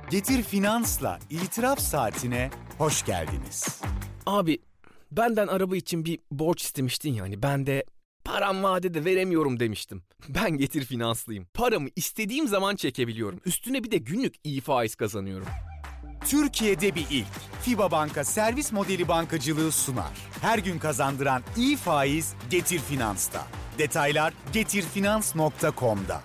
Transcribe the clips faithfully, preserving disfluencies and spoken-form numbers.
Getir Finans'la İtiraf Saatine hoş geldiniz. Abi benden araba için bir borç istemiştin ya, hani ben de param vadede veremiyorum demiştim. Ben Getir Finanslıyım. Paramı istediğim zaman çekebiliyorum. Üstüne bir de günlük iyi faiz kazanıyorum. Türkiye'de bir ilk. FİBA Banka servis modeli bankacılığı sunar. Her gün kazandıran iyi faiz Getir Finans'ta. Detaylar getirfinans nokta com'da.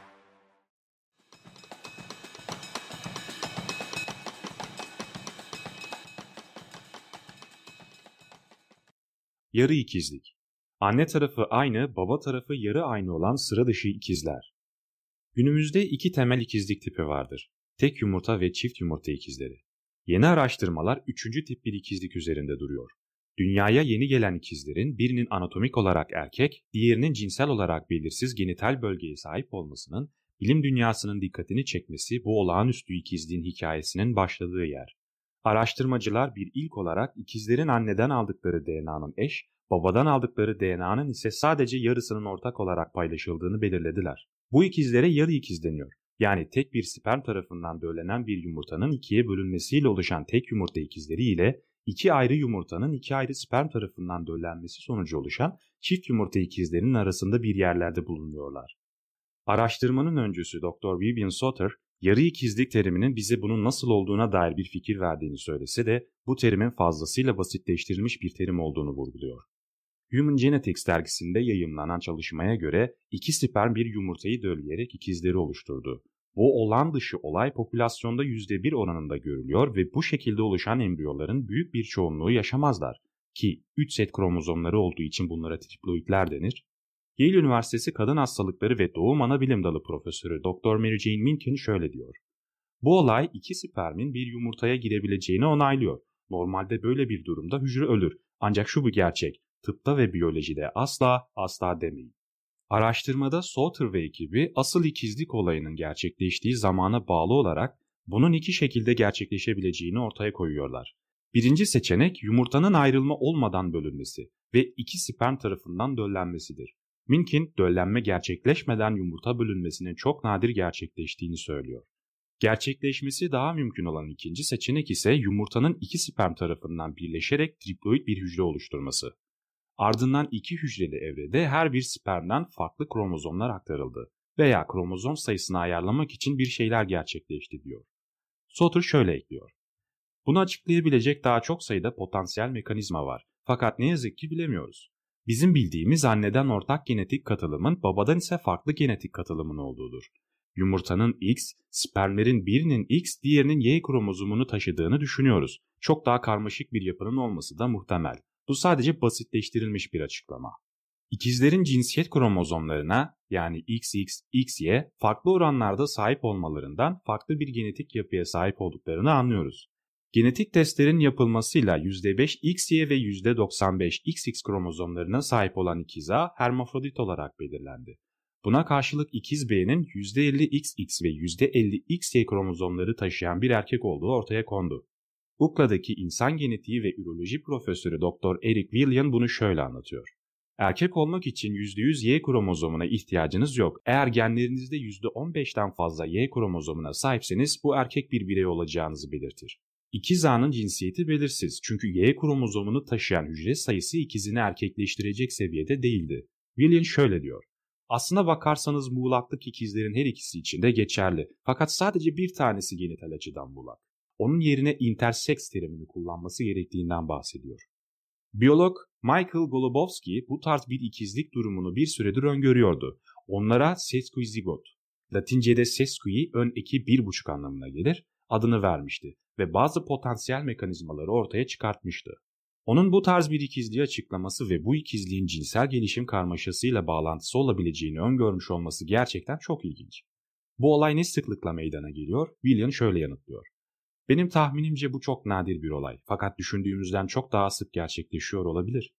Yarı ikizlik. Anne tarafı aynı, baba tarafı yarı aynı olan sıra dışı ikizler. Günümüzde iki temel ikizlik tipi vardır. Tek yumurta ve çift yumurta ikizleri. Yeni araştırmalar üçüncü tip bir ikizlik üzerinde duruyor. Dünyaya yeni gelen ikizlerin birinin anatomik olarak erkek, diğerinin cinsel olarak belirsiz genital bölgeye sahip olmasının bilim dünyasının dikkatini çekmesi bu olağanüstü ikizliğin hikayesinin başladığı yer. Araştırmacılar bir ilk olarak ikizlerin anneden aldıkları D N A'nın eş, babadan aldıkları D N A'nın ise sadece yarısının ortak olarak paylaşıldığını belirlediler. Bu ikizlere yarı ikiz deniyor. Yani tek bir sperm tarafından döllenen bir yumurtanın ikiye bölünmesiyle oluşan tek yumurta ikizleri ile iki ayrı yumurtanın iki ayrı sperm tarafından döllenmesi sonucu oluşan çift yumurta ikizlerinin arasında bir yerlerde bulunuyorlar. Araştırmanın öncüsü doktor Vivian Soter, yarı ikizlik teriminin bize bunun nasıl olduğuna dair bir fikir verdiğini söylese de bu terimin fazlasıyla basitleştirilmiş bir terim olduğunu vurguluyor. Human Genetics dergisinde yayımlanan çalışmaya göre iki sperm bir yumurtayı dölleyerek ikizleri oluşturdu. Bu olağan dışı olay popülasyonda yüzde bir oranında görülüyor ve bu şekilde oluşan embriyoların büyük bir çoğunluğu yaşamazlar ki üç set kromozomları olduğu için bunlara triploidler denir. Yale Üniversitesi Kadın Hastalıkları ve Doğum Anabilim Dalı Profesörü doktor Mary Jane Minkin şöyle diyor. Bu olay iki spermin bir yumurtaya girebileceğini onaylıyor. Normalde böyle bir durumda hücre ölür. Ancak şu bir gerçek. Tıpta ve biyolojide asla asla demeyin. Araştırmada Soter ve ekibi asıl ikizlik olayının gerçekleştiği zamana bağlı olarak bunun iki şekilde gerçekleşebileceğini ortaya koyuyorlar. Birinci seçenek yumurtanın ayrılma olmadan bölünmesi ve iki sperm tarafından döllenmesidir. Minkin, döllenme gerçekleşmeden yumurta bölünmesinin çok nadir gerçekleştiğini söylüyor. Gerçekleşmesi daha mümkün olan ikinci seçenek ise yumurtanın iki sperm tarafından birleşerek triploid bir hücre oluşturması. Ardından iki hücreli evrede her bir spermden farklı kromozomlar aktarıldı veya kromozom sayısını ayarlamak için bir şeyler gerçekleşti diyor. Soter şöyle ekliyor. Bunu açıklayabilecek daha çok sayıda potansiyel mekanizma var fakat ne yazık ki bilemiyoruz. Bizim bildiğimiz anneden ortak genetik katılımın babadan ise farklı genetik katılımın olduğudur. Yumurtanın X, spermlerin birinin X, diğerinin Y kromozomunu taşıdığını düşünüyoruz. Çok daha karmaşık bir yapının olması da muhtemel. Bu sadece basitleştirilmiş bir açıklama. İkizlerin cinsiyet kromozomlarına yani X X, X Y farklı oranlarda sahip olmalarından farklı bir genetik yapıya sahip olduklarını anlıyoruz. Genetik testlerin yapılmasıyla yüzde beş X Y ve yüzde doksan beş X X kromozomlarına sahip olan ikiz A hermafrodit olarak belirlendi. Buna karşılık ikiz B'nin yüzde elli X X ve yüzde elli X Y kromozomları taşıyan bir erkek olduğu ortaya kondu. U C L A'daki insan genetiği ve üroloji profesörü doktor Eric Willian bunu şöyle anlatıyor. Erkek olmak için yüzde yüz Y kromozomuna ihtiyacınız yok. Eğer genlerinizde yüzde on beşten fazla Y kromozomuna sahipseniz bu erkek bir birey olacağınızı belirtir. İkiz A'nın cinsiyeti belirsiz çünkü Y kromozomunu taşıyan hücre sayısı ikizini erkekleştirecek seviyede değildi. Willian şöyle diyor. Aslına bakarsanız muğlaklık ikizlerin her ikisi için de geçerli fakat sadece bir tanesi genital açıdan muğlak. Onun yerine intersex terimini kullanması gerektiğinden bahsediyor. Biyolog Michael Golubowski bu tarz bir ikizlik durumunu bir süredir öngörüyordu. Onlara sesquizigot, Latince'de sesqui ön eki bir buçuk anlamına gelir, adını vermişti ve bazı potansiyel mekanizmaları ortaya çıkartmıştı. Onun bu tarz bir ikizliği açıklaması ve bu ikizliğin cinsel gelişim karmaşasıyla bağlantısı olabileceğini öngörmüş olması gerçekten çok ilginç. Bu olay ne sıklıkla meydana geliyor? William şöyle yanıtlıyor. Benim tahminimce bu çok nadir bir olay fakat düşündüğümüzden çok daha sık gerçekleşiyor olabilir.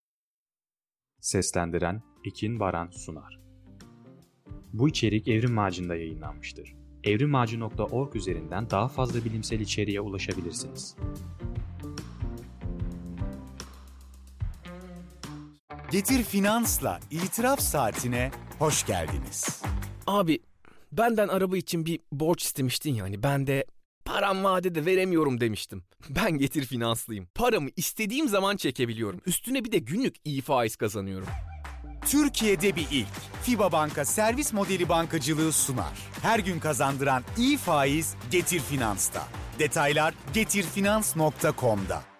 Seslendiren Ekin Baran Sunar. Bu içerik Evrim Ağacı'nda yayınlanmıştır. evrimağacı nokta org üzerinden daha fazla bilimsel içeriğe ulaşabilirsiniz. Getir Finans'la İtiraf Saatine hoş geldiniz. Abi benden araba için bir borç istemiştin ya, hani ben de param vadede veremiyorum demiştim. Ben Getir Finanslıyım. Paramı istediğim zaman çekebiliyorum. Üstüne bir de günlük iyi faiz kazanıyorum. Türkiye'de bir ilk. FİBA Banka servis modeli bankacılığı sunar. Her gün kazandıran iyi faiz Getir Finans'ta. Detaylar getirfinans nokta com'da.